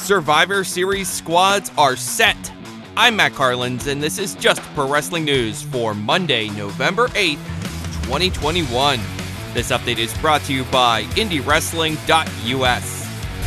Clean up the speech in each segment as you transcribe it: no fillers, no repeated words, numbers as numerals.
Survivor Series squads are set. I'm Matt Carlins, and this is Just Pro Wrestling News for Monday, November 8th, 2021. This update is brought to you by IndieWrestling.us.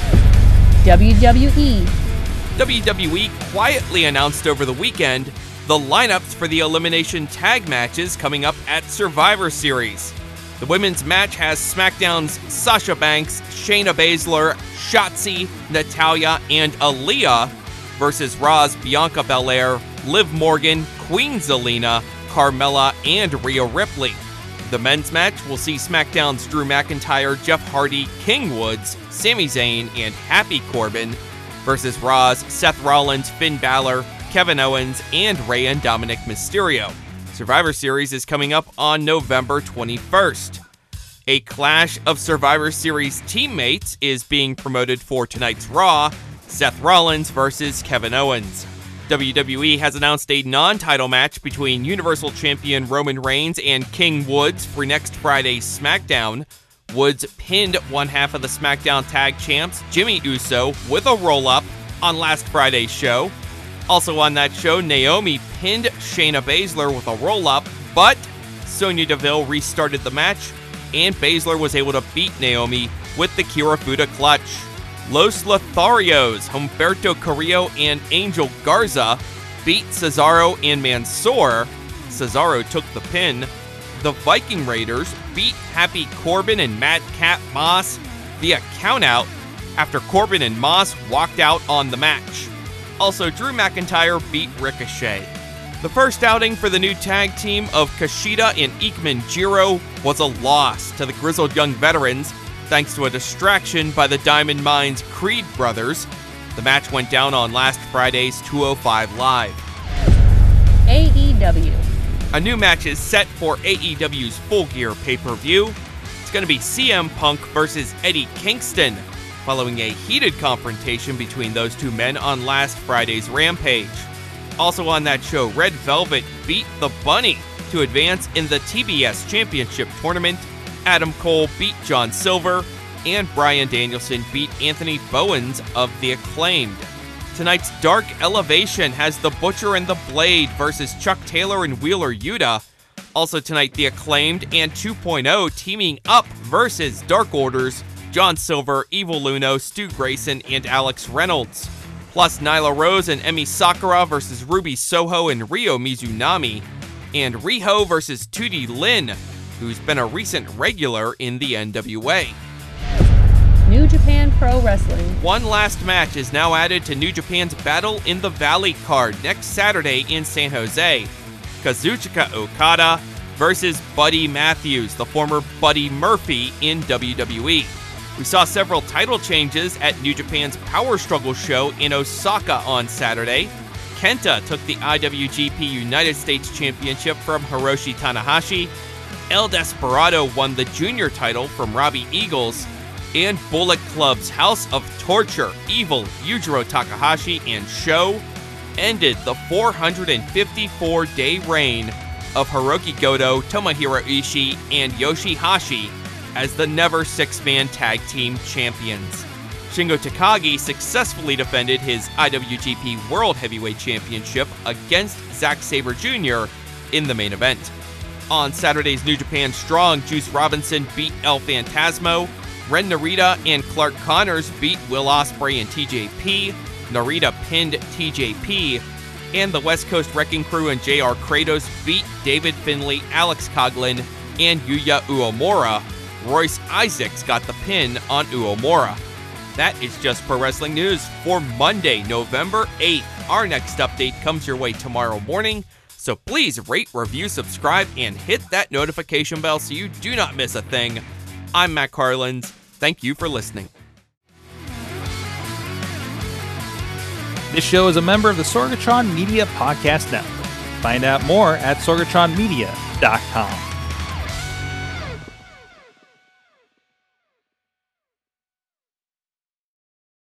WWE quietly announced over the weekend the lineups for the Elimination Tag matches coming up at Survivor Series. The women's match has SmackDown's Sasha Banks, Shayna Baszler, Shotzi, Natalya, and Aaliyah versus Raw's Bianca Belair, Liv Morgan, Queen Zelina, Carmella, and Rhea Ripley. The men's match will see SmackDown's Drew McIntyre, Jeff Hardy, King Woods, Sami Zayn, and Happy Corbin versus Raw's Seth Rollins, Finn Balor, Kevin Owens, and Rey and Dominic Mysterio. Survivor Series is coming up on November 21st. A clash of Survivor Series teammates is being promoted for tonight's Raw, Seth Rollins versus Kevin Owens. WWE has announced a non-title match between Universal Champion Roman Reigns and King Woods for next Friday's SmackDown. Woods pinned one half of the SmackDown Tag Champs, Jimmy Uso, with a roll-up on last Friday's show. Also on that show, Naomi pinned Shayna Baszler with a roll-up, but Sonya Deville restarted the match, and Baszler was able to beat Naomi with the Kirifuda clutch. Los Lotharios, Humberto Carrillo and Angel Garza beat Cesaro and Mansoor. Cesaro took the pin. The Viking Raiders beat Happy Corbin and Madcap Moss via countout after Corbin and Moss walked out on the match. Also, Drew McIntyre beat Ricochet. The first outing for the new tag team of Kushida and Ikemen Jiro was a loss to the Grizzled Young Veterans thanks to a distraction by the Diamond Mines Creed brothers. The match went down on last Friday's 205 Live. AEW. A new match is set for AEW's Full Gear pay-per-view. It's going to be CM Punk versus Eddie Kingston, following a heated confrontation between those two men on last Friday's Rampage. Also on that show, Red Velvet beat the Bunny to advance in the TBS Championship Tournament. Adam Cole beat John Silver, and Bryan Danielson beat Anthony Bowens of The Acclaimed. Tonight's Dark Elevation has The Butcher and the Blade versus Chuck Taylor and Wheeler Yuta. Also tonight, The Acclaimed and 2.0 teaming up versus Dark Order's John Silver, Evil Uno, Stu Grayson, and Alex Reynolds. Plus Nyla Rose and Emi Sakura versus Ruby Soho and Ryo Mizunami. And Riho versus Tootie Lynn, who's been a recent regular in the NWA. New Japan Pro Wrestling. One last match is now added to New Japan's Battle in the Valley card next Saturday in San Jose. Kazuchika Okada versus Buddy Matthews, the former Buddy Murphy in WWE. We saw several title changes at New Japan's Power Struggle show in Osaka on Saturday. Kenta took the IWGP United States Championship from Hiroshi Tanahashi. El Desperado won the junior title from Robbie Eagles. And Bullet Club's House of Torture, Evil, Yujiro Takahashi, and Sho ended the 454-day reign of Hiroki Goto, Tomohiro Ishii, and Yoshihashi as the Never Six-Man Tag Team Champions. Shingo Takagi successfully defended his IWGP World Heavyweight Championship against Zack Sabre Jr. in the main event. On Saturday's New Japan Strong, Juice Robinson beat El Phantasmo. Ren Narita and Clark Connors beat Will Ospreay and TJP. Narita pinned TJP. And the West Coast Wrecking Crew and JR Kratos beat David Finlay, Alex Coughlin, and Yuya Uemura. Royce Isaacs got the pin on Uemura. That is Just Pro Wrestling News for Monday, November 8th. Our next update comes your way tomorrow morning, so please rate, review, subscribe, and hit that notification bell so you do not miss a thing. I'm Matt Carlins. Thank you for listening. This show is a member of the Sorgatron Media Podcast Network. Find out more at sorgatronmedia.com.